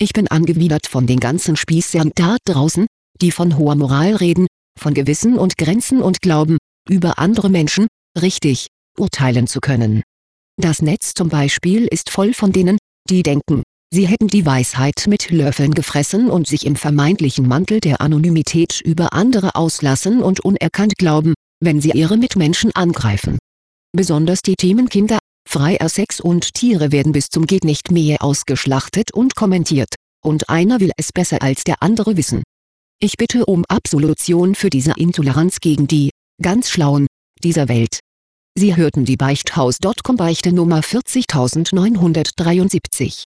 Ich bin angewidert von den ganzen Spießern da draußen, die von hoher Moral reden, von Gewissen und Grenzen und glauben, über andere Menschen, richtig, urteilen zu können. Das Netz zum Beispiel ist voll von denen, die denken, sie hätten die Weisheit mit Löffeln gefressen und sich im vermeintlichen Mantel der Anonymität über andere auslassen und unerkannt glauben, wenn sie ihre Mitmenschen angreifen. Besonders die Themen Kinder, freier Sex und Tiere werden bis zum Geht-nicht-mehr ausgeschlachtet und kommentiert, und einer will es besser als der andere wissen. Ich bitte um Absolution für diese Intoleranz gegen die ganz Schlauen dieser Welt. Sie hörten die Beichthaus.com Beichte Nummer 40973.